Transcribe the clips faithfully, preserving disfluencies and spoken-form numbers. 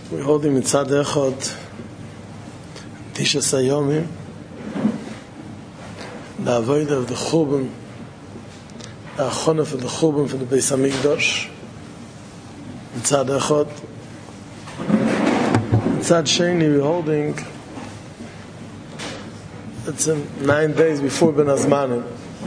We're holding מצד אחד תשע הימים לעבודה of the חורבן, ההכנה for the חורבן for the בית המקדש מצד אחד. מצד שני we're holding it's in nine days before Ben Azmanim.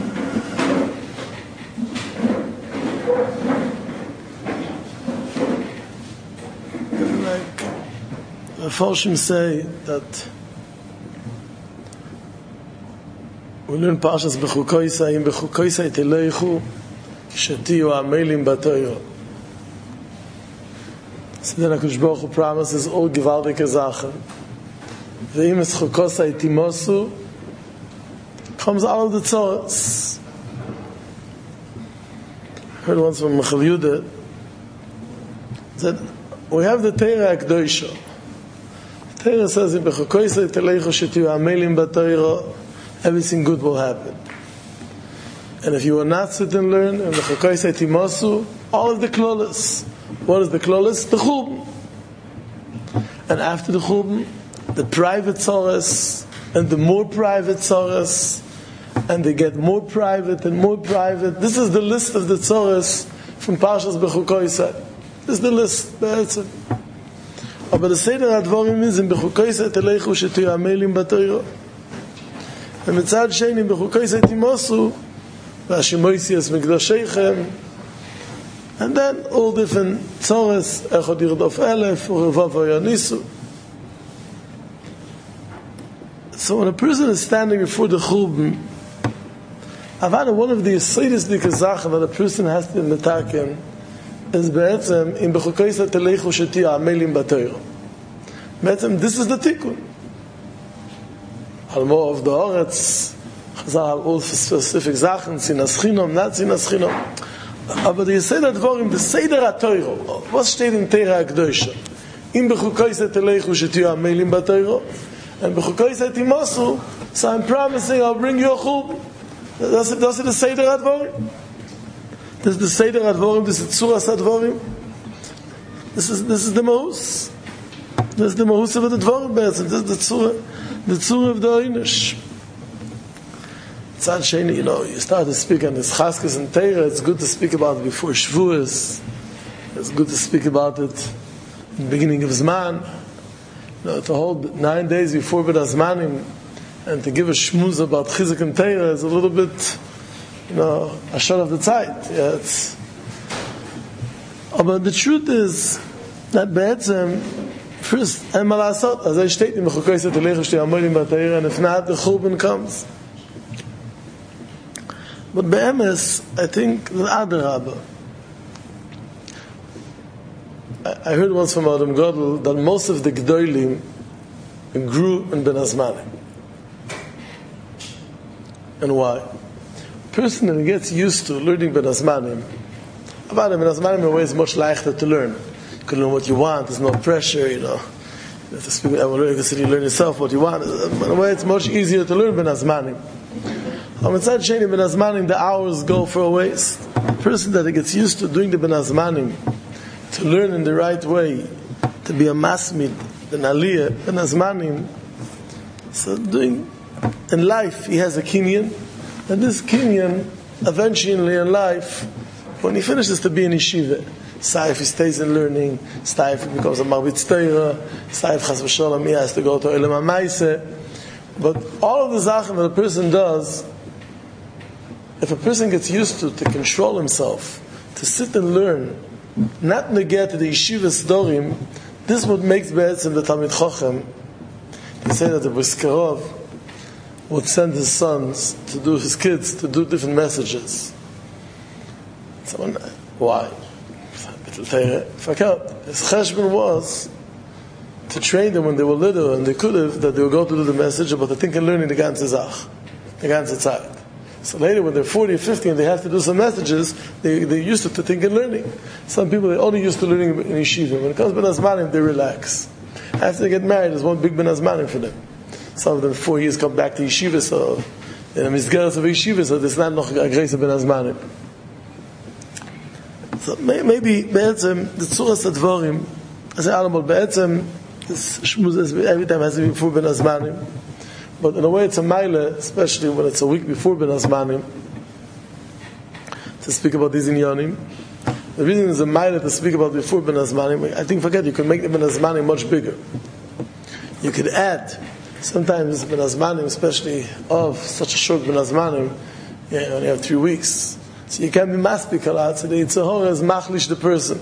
The Farshim say that we learn Parshas Bechukoisai, in Bechukoisai Teleichu Shetiyu Amelim Batoiro. So then HaKadosh Baruch Hu promises all gewaltige Sachen. Ve'im es Chukosai Timosu comes out of the Tzoros. I heard once from Michal Yudah that we have the Torah HaKdosha. Torah says in Bechukoisai Teleichu Shetiyu Amelim Batoiro, everything good will happen. And if you will not sit and learn, and Bechukoisai Timosu, all of the klolos. What is the klolos? The churban. And after the churban, the private tzoros, and the more private tzoros, and they get more private and more private. This is the list of the tzoros from Parshas Bechukoisai. This is the list. That's it. But the Seder HaDvorim is in Bechukoisai Teleichu Shetiyu Amelim Batoiro. And mitzad sheni in Bechukoisai Timosu V'ashimoisi es Mikdasheichem. And then all different tzoros, Echad Yirdof Elef, Urevav Yanisu. So when a person is standing before the churban, I've had one of the yesodis dikazachen that a person has to metaken is be'etzem in Bechukoisai Teleichu Shetiyu Amelim Batoiro. Be'etzem, this is the tikkun. Almo of the Oretz, Chazal have all specific zachen, Sinas Chinom, not Sinas Chinom. Aber die Seder Dvorim, the Seder HaTorah, was steht in Torah HaKdosha? In Bechukoisai Teleichu Shetiyu Amelim Batoiro, and Bechukoisai Timosu, so I'm promising I'll bring you a churban. That's it, that's it, the Seder HaDvorim. This is the Seder HaDvorim, this is Tzuras HaDvorim. This is, this is the Mahus. This is the Mahus of the Dvorim, this is the Tzura, the Tzura of the Einish. Tzad Sheni, you know, you start to speak on this Chaskes and Torah, it's good to speak about it before Shavuos. It's good to speak about it in the beginning of Zman. You know, to hold nine days before Ben Azmanim and to give a shmuz about Chizuk and Torah is a little bit, you know, a shot of the Zeit. Yeah, it's... Oh, but the truth is that Be'etzem, first, and Malasot, as I state in Bechukoisai Teleichu Shetiyu Amelim Batoiro, and if not, the churban comes. But Be'emes, I think the Adarabah. I heard once from Adam Godel that most of the Gdolim grew in Ben Azmanim. And why? A person that gets used to learning Ben Azmanim, about Ben Azmanim in a way is much leichter to learn. You can learn what you want, there's no pressure, you know. You have to speak, I will learn, you learn yourself what you want. In a way it's much easier to learn Ben Azmanim. On mitzad sheni Ben Azmanim, the hours go for a waste. A person that gets used to doing the Ben Azmanim, to learn in the right way, to be a masmid, an aliyah, Ben Azmanim, so doing, in life he has a kinyan, and this kinyan, eventually in life, when he finishes to be in yeshiva, Saif he stays in learning, Saif he becomes a marbitz Torah, Saif chas v'sholom he has to go to Olam HaMaaseh. But all of the zachen that a person does, if a person gets used to to control himself, to sit and learn, not negate the yeshiva storim, this is what makes Be'etzem the Talmid Chochem. They say that the Briskerov would send his sons to do, his kids to do different messages. So why? His cheshbon was to train them when they were little, and they could have, that they would go to do the message, but they think and learning the ganze Zach, the ganze Zeit. So later when they're forty or fifty and they have to do some messages, they, they're used to, to think and learning. Some people, they're only used to learning in yeshiva. When it comes to Ben Azmanim, they relax. After they get married, there's one big Ben Azmanim for them. Some of them, four years, come back to yeshiva, so in a misgaras of yeshiva, so there's not noch a grace of Ben Azmanim. So maybe, be'etzem, the Tzuras HaDvorim, I say, Alamol, Be'etzem, this shmuz is every time has to be before Ben Azmanim. But in a way it's a maila, especially when it's a week before Ben Azmanim, to speak about these inyanim. The reason is a maila to speak about before Ben Azmanim, I think, forget, you can make the Ben Azmanim much bigger. You could add, sometimes Ben Azmanim, especially of such a short Ben Azmanim, you only have three weeks. So you can be maspik a lot, so the Yitzhahor is machlish the person.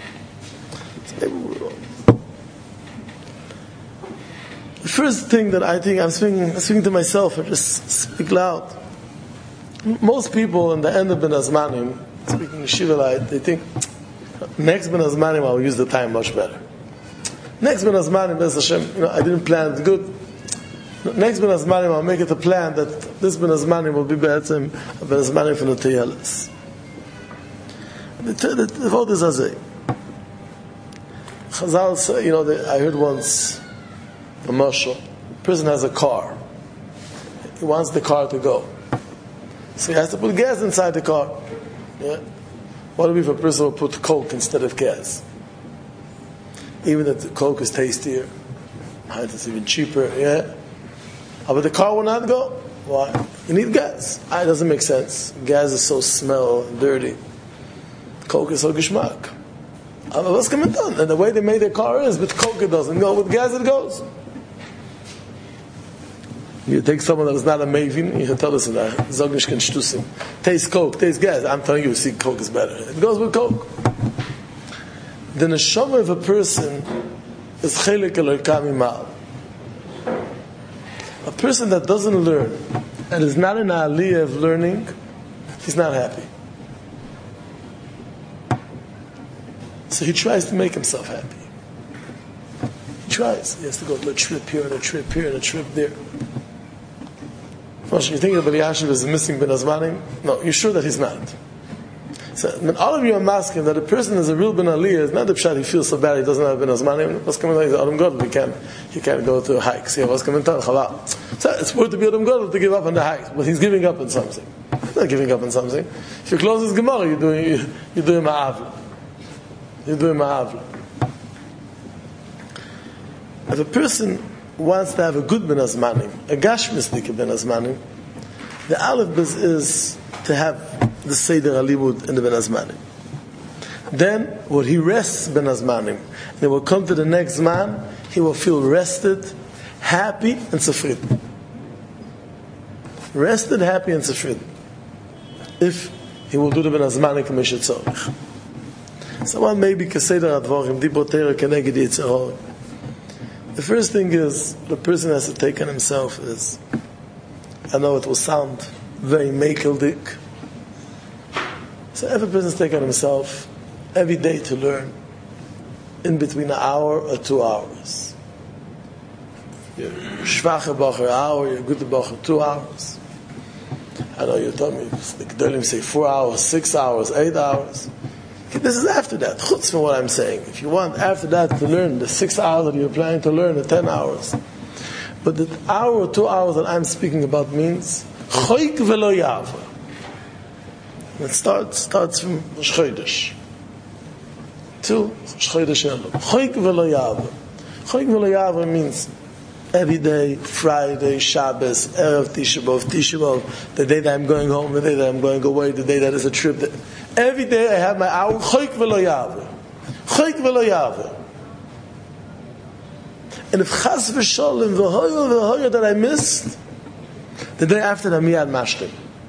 The first thing that I think, I'm speaking, I'm speaking to myself, I just speak loud. Most people in the end of Ben Azmanim, speaking Shivalite, they think, next Ben Azmanim I'll use the time much better. Next Ben Azmanim, Bez Hashem, you know, I didn't plan it good. Next Ben Azmanim I'll make it a plan that this Ben Azmanim will be better than Ben Azmanim from the Teyelis. The vote is Azay. Chazal say, you know, they, I heard once a mashal. A person has a car. He wants the car to go. So he has to put gas inside the car. Yeah? What if a person will put Coke instead of gas? Even if the Coke is tastier, it's even cheaper, yeah? But the car will not go. Why? You need gas. Ah, it doesn't make sense. Gas is so smell and dirty. Coke is so geschmack. But what's coming on? And the way they made their car is, with Coke it doesn't go, with gas it goes. You take someone that is not a Mavin, you can tell us that. Zognish can shtusim. Taste Coke, taste gas. I'm telling you, see, Coke is better. It goes with Coke. The neshama of a person is chelik eloka mimal. A person that doesn't learn and is not in a aliyah of learning, he's not happy. So he tries to make himself happy. He tries. He has to go to a trip here and a trip here and a trip there. You think that Yashiv is missing Ben Azmanim? No, you're sure that he's not. So when all of you are asking that a person is a real Ben Aliyah, it's not the pshat he feels so bad he doesn't have Ben Azmanim. What's coming on? He's Adam Gadol. He can't, he can't go to hikes. Yeah, what's coming on? Chalal. So it's worth to be Adam Gadol to give up on the hikes, but he's giving up on something. He's not giving up on something. If you close his Gemara, you're doing you're doing ma'avla. You're doing ma'avla. If a person wants to have a good Ben Azmanim, a gashmisnik Ben Azmanim, the aleph is to have the Seder Alibud in the Ben Azmanim. Then, when he rests Ben Azmanim, and he will come to the next man, he will feel rested, happy, and sufrid. Rested, happy, and sufrid. If he will do the Ben Azmanim from Mishet Tzorich. Someone maybe can say that Advorim, Dibotera Keneged Yitzhahor. The first thing is, the person has to take on himself is, I know it will sound very makeldik. So every person has to take on himself every day to learn in between an hour or two hours. You're schwache bacher hour, you're good bacher two hours. I know you told me, the Gedolim say four hours, six hours, eight hours. This is after that, chutz from what I'm saying. If you want after that to learn the six hours that you're planning to learn, the ten hours. But the hour or two hours that I'm speaking about means choik velo yava. It starts starts from Chodesh till Chodesh Elul. Choik velo yava. Choik velo yava means every day, Friday, Shabbos, Erev Tisha B'Av, Tisha B'Av, the day that I'm going home, the day that I'm going away, the day that is a trip. That, every day I have my hour, Choik v'lo yaveh. Choik v'lo yaveh. And if Chas v'sholem v'hoyo v'hoyo that I missed, the day after that, miyad mashkim.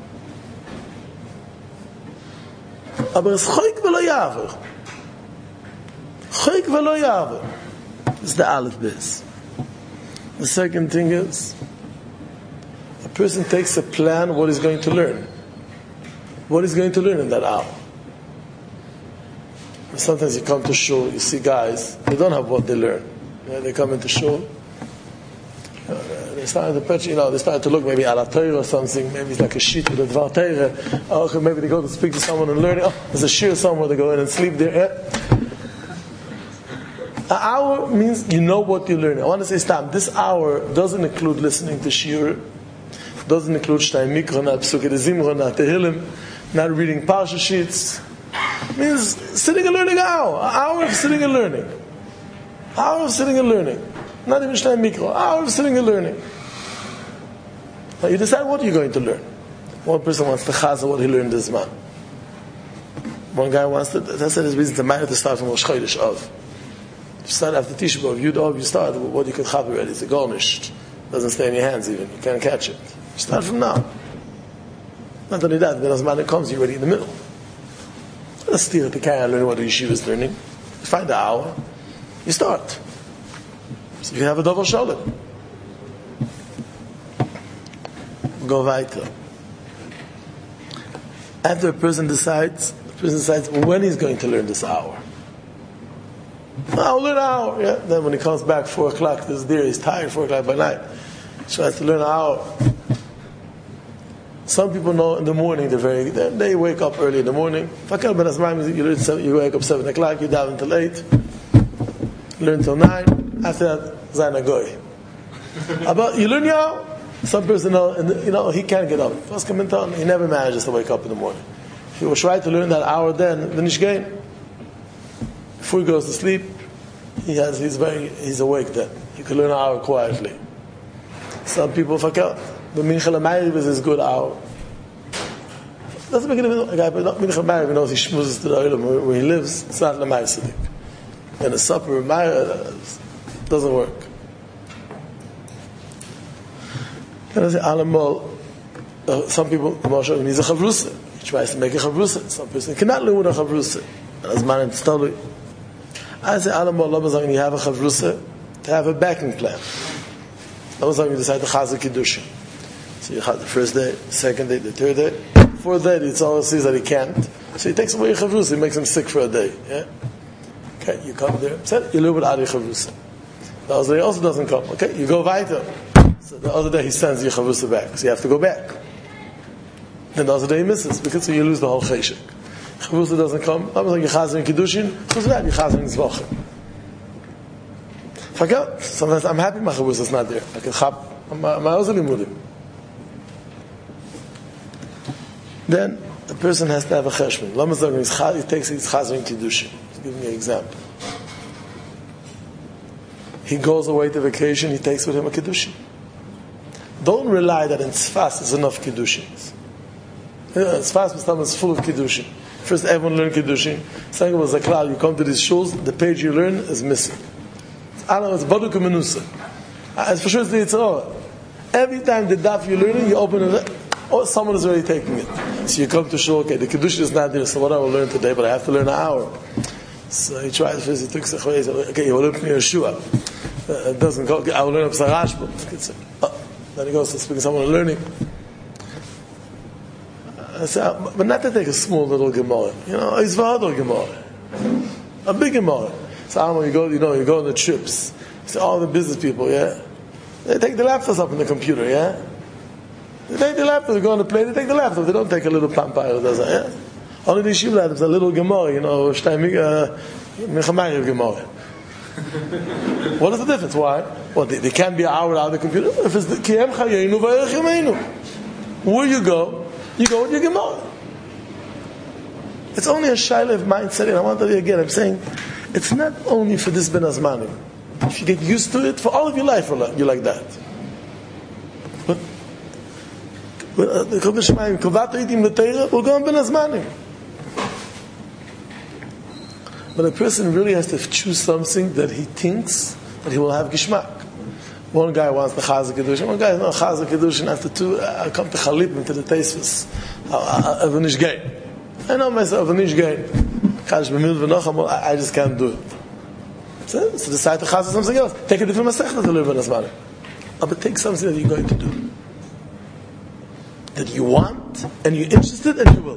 Aber it's Choik v'lo yaveh. Choik v'lo yaveh. It's the Aleph Bez. The second thing is, a person takes a plan what he's going to learn. What he's going to learn in that hour. Sometimes you come to shul, you see guys, they don't have what they learn. You know, they come into shul, you know, they start to pitch, you know, they start to look maybe ala Torah or something, maybe it's like a sheet with a dvar Torah. Oh, okay, maybe they go to speak to someone and learn. Oh, there's a shir somewhere, they go in and sleep there. Yeah. An hour means you know what you learn. I want to say, Stam, this hour doesn't include listening to shir, doesn't include Shtay Mikra, not Psukei Zimra, not Tehillim, not reading Parsha sheets. It means sitting and learning an hour. An hour of sitting and learning. Hour of sitting and learning. Not even Shnei Mikro. Hour of sitting and learning. Now you decide what you're going to learn. One person wants to chaza what he learned this month. One guy wants to, that's his reason to marry to start from Rosh Chodesh Av. You start after Tisha B'Av, Yud Av, you start with what you could chab already. It's a garnish. Doesn't stay in your hands even. You can't catch it. You start from now. Not only that, then as man comes, you're already in the middle. Let's steal it to carry on learning what the yeshiva is learning. You find the hour, you start. So you have a double shoulder. Go weiter. After a person decides, the person decides when he's going to learn this hour. I'll learn an hour. Yeah. Then when he comes back four o'clock, this deer, he's tired four o'clock by night. He tries to learn an hour. Some people know in the morning they're very they, they wake up early in the morning. Fakir ben Asmaim, you learn seven, you wake up seven o'clock, you down until eight, learn till nine. After that, Zaina Goy. About you learn your some person know, you know he can't get up. First comment on, he never manages to wake up in the morning. If he was trying to learn that hour, then then he's gain. Before he goes to sleep, he has he's very he's awake then. He can learn an hour quietly. Some people fakir. The Minchel HaMa'ariv is his good hour. Doesn't make any a guy, but not Minchel HaMa'ariv knows he schmoozes to the Olam where he lives. It's not the Ma'ariv. And a supper Ma'ariv doesn't work. And I say, Alamol, uh, some people, Moshe, he needs a chavrusa. He tries to make a chavrusa. Some person cannot learn with a chavrusa. And as man, it's totally. I say, Alamol, Lama, you have a chavrusa to have a backing plan. Lama, you decide to chazak kiddushin. So you have the first day, second day, the third day. Fourth day, it's always sees that he can't. So he takes away your chavrusa, he makes him sick for a day. Yeah? Okay, you come there, you live without your chavrusa. The other day also doesn't come. Okay, you go weiter. So the other day he sends your chavrusa back, so you have to go back. Then the other day he misses, because so you lose the whole cheshek. Chavrusa doesn't come, I'm like, you're chazing kiddushin, who's that? You're chazing zvachim. Forget, sometimes I'm happy my chavrusa is not there. I can chab, my other limudim. Then a person has to have a cheshbon. Lama Zagin, he takes his chazar in Kiddushin. Give me an example. He goes away to vacation, he takes with him a Kiddushin. Don't rely that in Tzfas is enough Kiddushins. Tzfas is full of Kiddushin. First, everyone learn Kiddushin. Second was a klal, you come to these shuls, the page you learn is missing. It's Baduk Menusa. It's for sure it's the Yitzhak. Every time the daf you're learning, you open it. Oh, someone is already taking it. So you come to shul, okay, the Kiddush is not there, so what I will learn today, but I have to learn an hour. So he tries first, he took Sechway, he said, okay, you will learn from Yeshua. Uh, it doesn't go, I will learn up Sarash, but oh, then he goes to speak to someone learning. I said, but not to take a small little Gemara. You know, it's Vahador Gemara. A big Gemara. So I don't know, you go, you know, you go on the trips. You see all the business people, yeah? They take the laptops up on the computer, yeah? They take the laptop, they go on the plane, they take the laptop, they don't take a little pampire, yeah? Only the yeshiva laptops, a little Gemara, you know, Shteimig, uh, Mechamayir Gemara. What is the difference? Why? Well, they, they can't be an hour out of the computer. If it's the Kiem Chayenu Vayach Yameinu. Where you go, you go with your Gemara. It's only a shaila of mindset, and I want to tell you again, I'm saying, it's not only for this Ben Azmanim. If you get used to it, for all of your life, you're like that. But the Kodesh Shemayim, Kovata Itim L'Teira, will go on Ben Azmanim. But a person really has to choose something that he thinks that he will have Gishmak. One guy wants the Chazak Kedushin, one guy is not Chazak Kedushin, after two, I come to Chalip, into the Teisvus, Avanish Gain. I know myself, Avanish Gain. Chash B'mil V'nocham, I just can't do it. So, so decide to Chazak something else. Take a different Masechta to live in Azmanim. But take something that you're going to do. That you want, and you're interested, and you will.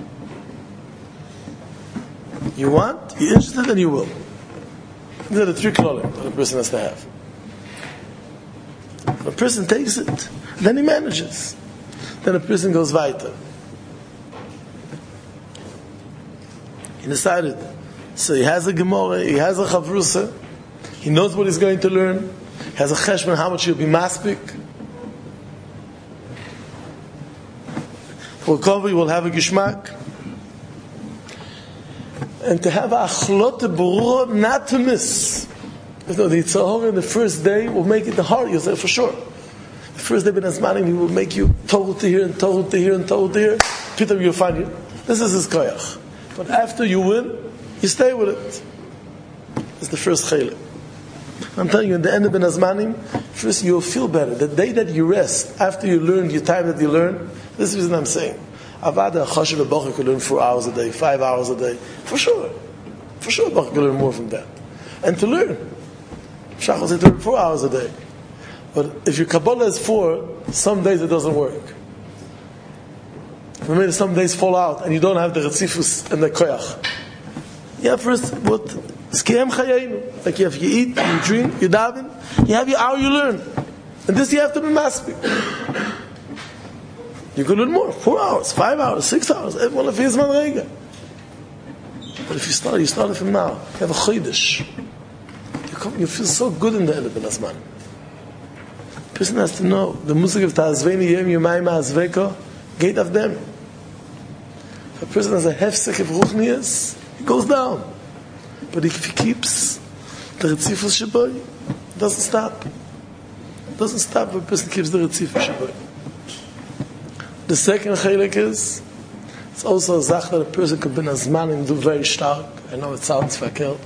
You want, you're interested, and you will. These are the three klolim that a person has to have. If a person takes it, then he manages. Then a person goes weiter. He decided. So he has a Gemara, he has a Chavrusa, he knows what he's going to learn, he has a Cheshbon, how much he'll be maspik. We'll cover, we'll have a Gishmak. And to have a Achlot Berurah, not to miss. You know, the Yitzhahara in the first day will make it the hard. You'll say, for sure. The first day, Ben Azmanim, he will make you total to here and total to here and total to here. Peter, you'll find you. This is his koyach. But after you win, you stay with it. It's the first chaylik. I'm telling you, in the end of Ben Azmanim, first you'll feel better. The day that you rest, after you learn, your time that you learn, this is the reason I'm saying. Avada, Chashiv, and Bachar could learn four hours a day, five hours a day. For sure. For sure, Bachar could learn more from that. And to learn. Shach will say to learn four hours a day. But if your Kabbalah is four, some days it doesn't work. Maybe some days fall out and you don't have the Retzifus and the Koyach. You have first what? Skiyam Chayenu. Like you have, you eat, you drink, you daven, you have your hour, you learn. And this you have to be maspik. You could learn more. Four hours, five hours, six hours. Everyone of his man rega. But if you start, you start from now. You have a chodesh. You come, you feel so good in the end of Ben Azman. Person has to know the music of Ta'azveini Yem Yumayim Ha'azveko gate of them. If a person has a hefsek of ruchnias, he goes down. But if he keeps the Retzifus Shaboy, it doesn't stop. It doesn't stop if a person keeps the Retzifus Shaboy. The second chaylik is, it's also a zach that a person could be nazman and do very stark. I know it sounds verkehrt.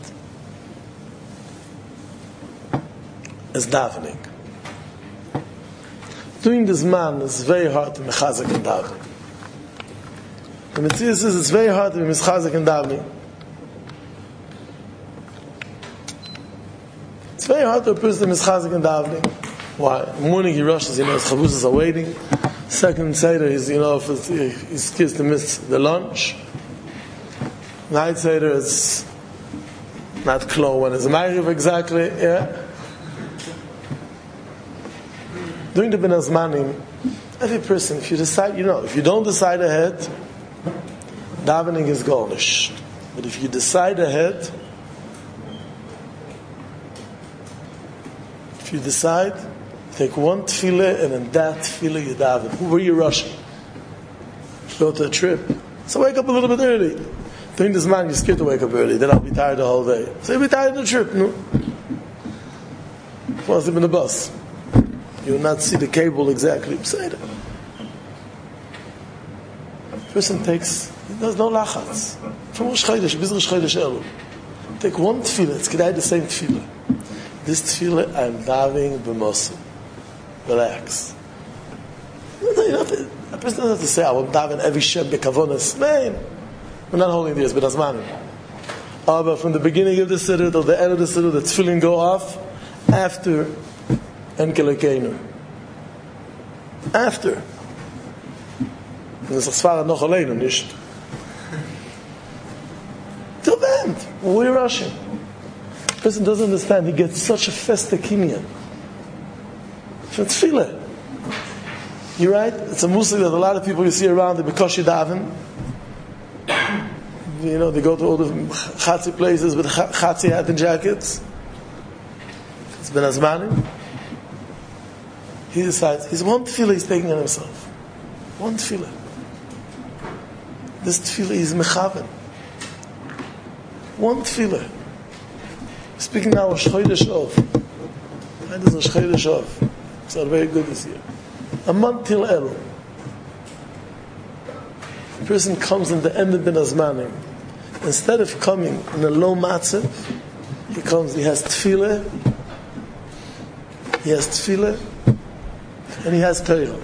It's davening. Doing this man is very hard to be mechazik and davening. The Mitzvah says it's very hard to be mechazik and davening. It's very hard to a person to be mechazik and davening. Why? In the morning he rushes, you know, his chavusas are waiting. Second Seder is, you know, if it's, he's scared to miss the lunch. Night Seder is not close when it's Ma'ariv exactly, yeah. During the Ben Azmanim, every person, if you decide, you know, if you don't decide ahead, davening is garnished. But if you decide ahead, if you decide, take one tefillah and in that tefillah you daven. Who are you rushing? Go to a trip. So wake up a little bit early. During this man, you're scared to wake up early. Then I'll be tired the whole day. So you'll be tired of the trip. No. Fall asleep in the bus. You will not see the cable exactly. Say that. Person takes, he does no lachatz. From Rosh Chodesh, bis Rosh Chodesh Elul. Take one tefillah. It's kedai the same tefillah. This tefillah I'm davening b'mosu. Relax. You know, a person doesn't have to say, I will daven every Shem b'kavonas. Man, we're not holding this, but Azmanim. Oh, but from the beginning of the Siddur to the end of the Siddur, the tefillin go off after Enkelekenu. After. And it's a svara noch aleinu, nicht? Till the end. We're rushing. The person doesn't understand. He gets such a festive kinyan. From tefillah. You're right. It's a musik that a lot of people you see around the Bekoshi daven. You know, they go to all the chatzi places with chatzi hat and jackets. It's Ben Azmanim. He decides, he's one tefillah he's taking on himself. One tefillah. This tefillah is mechaven. One tefillah. Speaking now of Chodesh Av. Why does Rosh Chodesh Av? It's not very good this year. A month till Elul. A person comes in the end of Ben Azmanim. Instead of coming in a low matzav, he comes, he has tefillah, he has tefillah, and he has Torah.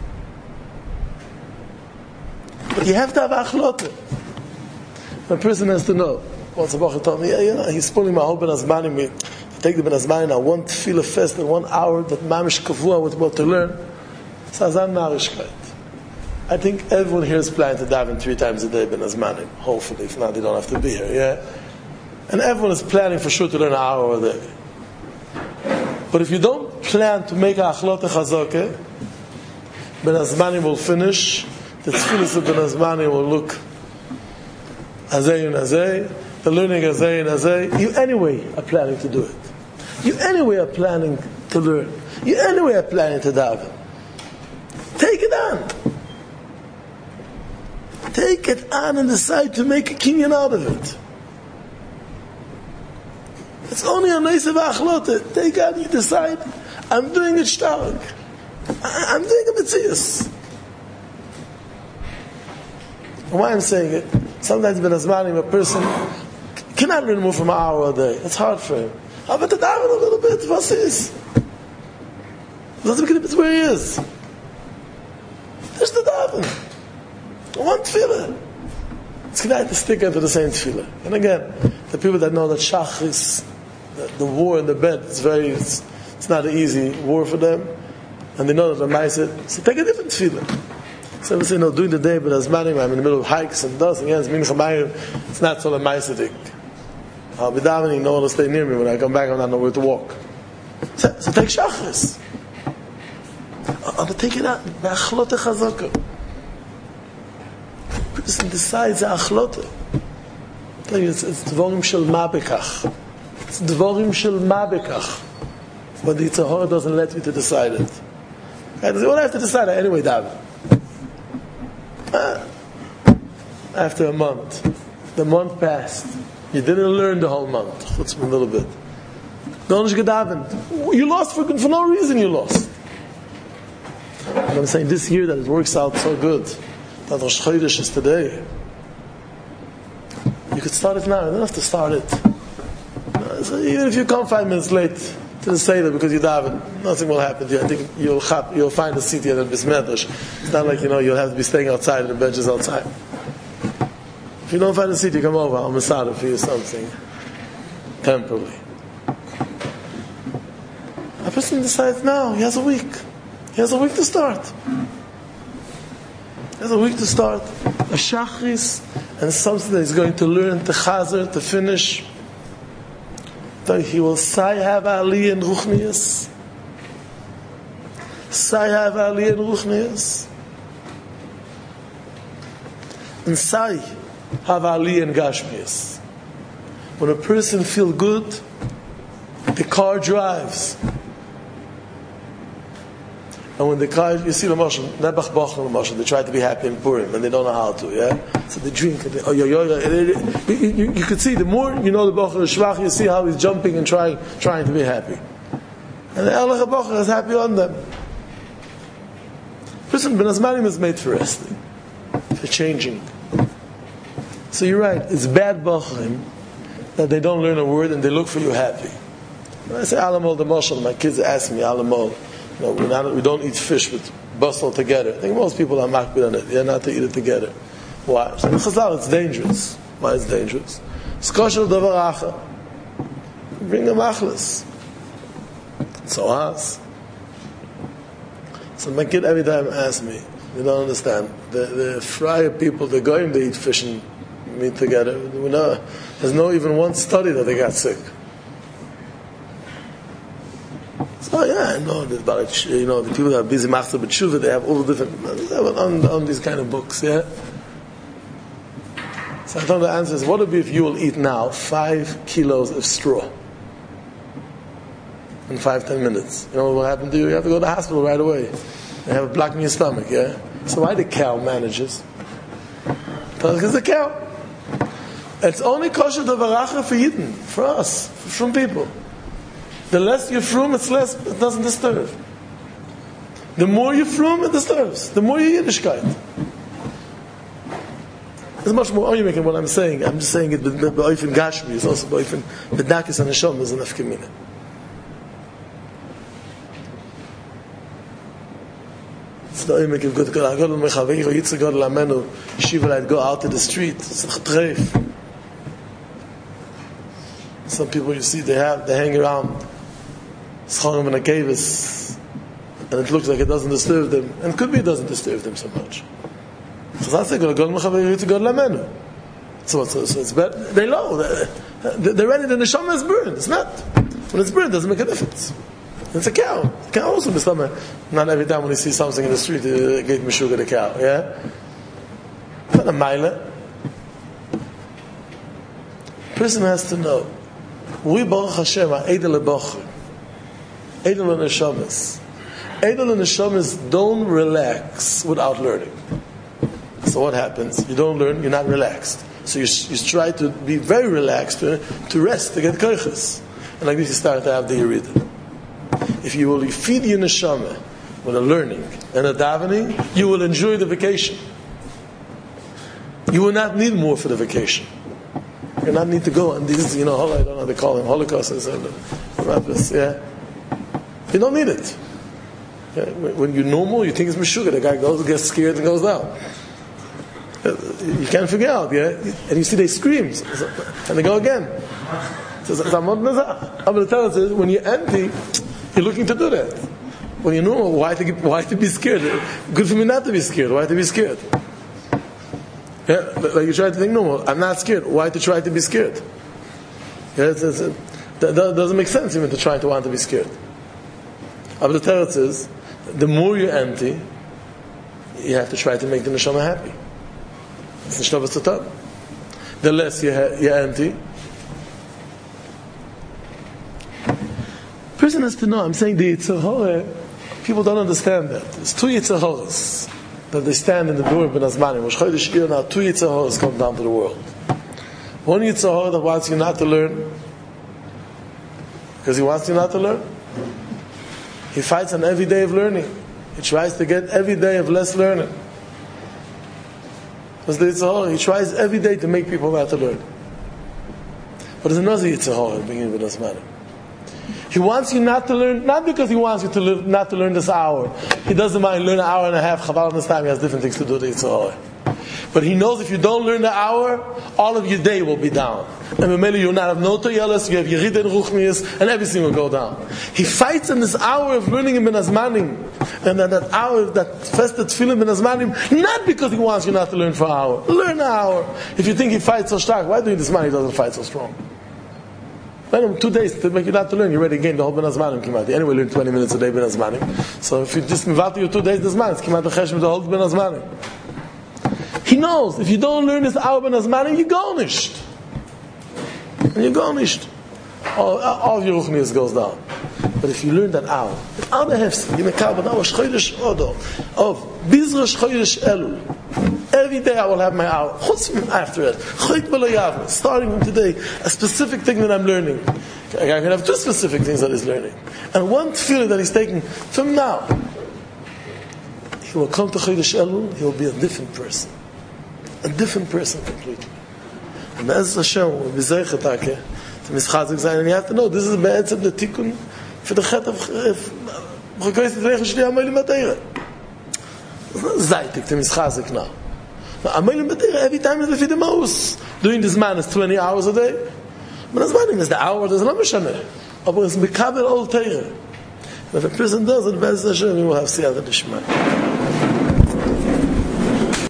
But you have to have achlota. A person has to know. Once a Bacher told me, yeah, you know, he's pulling my whole Ben Azmanim. We take the Ben Azmanim now, one tefillah fest and one hour that mamish kavua with what to learn. Sazan marishkeit. I think everyone here is planning to daven three times a day Ben Azmanim. Hopefully, if not, they don't have to be here. Yeah, and everyone is planning for sure to learn an hour a day. But if you don't plan to make a achlota chazakeh, Ben Azmanim will finish. The tefillas of Ben Azmanim will look azay and azay. The learning azay and azay. You anyway are planning to do it. You anyway are planning to learn. You anyway are planning to daven. Take it on. Take it on and decide to make a kinyan out of it. It's only a nice of achlota. Take out, you decide, I'm doing it stark. I'm doing a mitzias. Why I'm saying it? Sometimes Ben Azmanim, a person cannot learn more from an hour a day. It's hard for him. How about the daven a little bit? What is? Doesn't make it's where he is. There's the daven. One tefillah. It's nice to stick into the same tefillah. And again, the people that know that Shachris, the, the war in the bed, it's very, it's, it's not an easy war for them, and they know that the Ma'aseh, so take a different tefillah. So we say, no, during the day, but as Manim, I'm in the middle of hikes and does, again, it's Mincha Mayim, it's not so a Ma'aseh thing. I'll be davening, no one will stay near me. When I come back, I'm not know where to walk. So, so take Shachris. I'm going to take it out. Be'achlote chazaka. The person decides achlote. It's dvorim shel ma bekach. It's dvorim shel ma bekach. But the Yitzhahara doesn't let you to decide it. Right? What I have to decide? I anyway daven. Ah. After a month, the month passed. You didn't learn the whole month. Chutz a little bit. Don't get davened. You lost for for no reason. You lost. And I'm saying this year that it works out so good. That Rosh Chodesh is today. You could start it now. You don't have to start it. So even if you come five minutes late to the Seder because you daven, nothing will happen to you. I think you'll have, you'll find a seat here at the Bismedrash. It's not like, you know, you'll have to be staying outside and the benches outside. If you don't find a seat, you come over. I'll masada for you something temporarily. A person decides now. He has a week. He has a week to start. He has a week to start. A shachris and something that he's going to learn to chazer, to finish. So he will say have ali and ruchnius. Say have ali and ruchnius. And say have ali and gashmius. When a person feels good, the car drives. And when the car, you see the Moshe, Nebach Bach and the Moshe, they try to be happy in Purim, and they don't know how to, yeah? So they drink, and they, oh, yo, yo, yo, you, you, you could see, the more you know the Bach Shvach, you see how he's jumping and trying trying to be happy. And the Elach Bach is happy on them. Person, Ben Azmanim is made for resting, for changing. So you're right, it's bad Bachrim that they don't learn a word and they look for you happy. When I say Alamol the Moshe, my kids ask me, Alamol, no, we're not, we don't eat fish with bustle together. I think most people are makbid on it. They're not to eat it together. Why? So in Chazal, it's dangerous. Why is it dangerous? Skoshel davar acha. Bring a machlis. So as. So my kid every time asks me, they don't understand. The, the friar people, they're going to eat fish and meat together. We know, there's no even one study that they got sick. Oh yeah, I know that about, you know, the people that are busy master b'tshuva, they have all the different on, on these kind of books, yeah. So I thought the answer is, what would it be if you will eat now five kilos of straw in five ten minutes? You know what will happen to you? You have to go to the hospital right away. They have a block in your stomach, yeah. So why the cow manages? Because the cow. It's only kosher devaracha for Yidden, for us, from people. The less you frum, it's less, it doesn't disturb. The more you frum, it disturbs. The more you Yiddishkeit. There's much more argument in what I'm saying. I'm just saying it b'oifin gashmi, it's also b'oifin b'dakis and neshama is an afkemina. It's the argument of good God. God mechaveiro yitzah God lamenu. Yeshiva might go out to the street. It's a treif. Some people you see they have they hang around. Scharim and a kavis, and it looks like it doesn't disturb them, and it could be it doesn't disturb them so much. So that's like God mechaveiro yitzah God lamenu. So so so it's better. They know they're ready. The neshama is burned. It's not when it's burned. It doesn't make a difference. It's a cow. The cow also be stomach. Not every time when you see something in the street, you get meshuga the cow. Yeah, not a mile. Person has to know. We Baruch Hashem are edel lebachrim, edel neshamas. Edel neshamas don't relax without learning. So what happens? You don't learn, you're not relaxed. So you, you try to be very relaxed to, to rest, to get koiches. and like this you start to have the Yerida. If you will feed your neshama with a learning and a davening, you will enjoy the vacation. You will not need more for the vacation. You will not need to go on these, you know, I don't know how they call them, Holocaust and yeah. You don't need it. Yeah. When you're normal, you think it's Meshuggah. The guy goes, gets scared and goes down. You can't figure out, yeah? And you see they scream, and they go again. So, I'm going to tell us, when you're empty, you're looking to do that. When you're normal, why to, why to be scared? Good for me not to be scared. Why to be scared? Yeah, like you try to think normal. I'm not scared. Why to try to be scared? Yeah, it's, it's, it, that doesn't make sense even to try to want to be scared. But the teretz is, the more you're empty, you have to try to make the neshama happy. It's neshama satan. The less you're, you're empty, person has to know. I'm saying the Yetzer Hara, people don't understand that. There's two Yetzer Haras that they stand in the door of Ben Azmanim. Rosh Chodesh Iyar now, two Yetzer Haras come down to the world. One Yetzer Hara that wants you not to learn, because he wants you not to learn. He fights on every day of learning. He tries to get every day of less learning. Because the Yetzer Hara, he tries every day to make people not to learn. But there's another Yetzer Hara beginning with Ben Azmanim. He wants you not to learn, not because he wants you to live, not to learn this hour. He doesn't mind learn an hour and a half. Chaval on this time, he has different things to do. The Yetzer Hara. But he knows if you don't learn the hour, all of your day will be down. And maybe you'll not have no toyelas, you have Yerid and Ruchmias, and everything will go down. He fights in this hour of learning in Ben Azmanim, and that, that hour, that festive tefillah Ben Azmanim, not because he wants you not to learn for an hour. Learn an hour. If you think he fights so strong, why do this man he doesn't fight so strong? Let him two days to make you not to learn. You already gained the whole Ben Azmanim came out. Anyway, learn twenty minutes a day Ben Azmanim. So if you just move you two days this man, it's came out the chesed the whole Ben Azmanim. He knows if you don't learn this hour Ben Azmanim, you go nisht. And you go nisht. All, all of your ruchnius goes down. But if you learn that hour, the hour hefsed, you make out an hour Chodesh Odo of Bizra Chodesh Elul. Every day I will have my hour. After it, starting from today, a specific thing that I'm learning. I can have two specific things that he's learning, and one feeling that he's taking from now. He will come to Chodesh Elul. He will be a different person, a different person completely. And as Hashem will be zeichetake to mischazik zayin, and you have to know this is be'etzem the tikkun for the chet of b'chakoyis t'reicha shli amaylim b'teira. Zaytik to mischazik now. Every time is the most. Doing this man is twenty hours a day. But as man is the hour, there's no mishaneh. But it's mekabel all teira. If a person does it, Be'ez Hashem, he will have siyata d'shmai.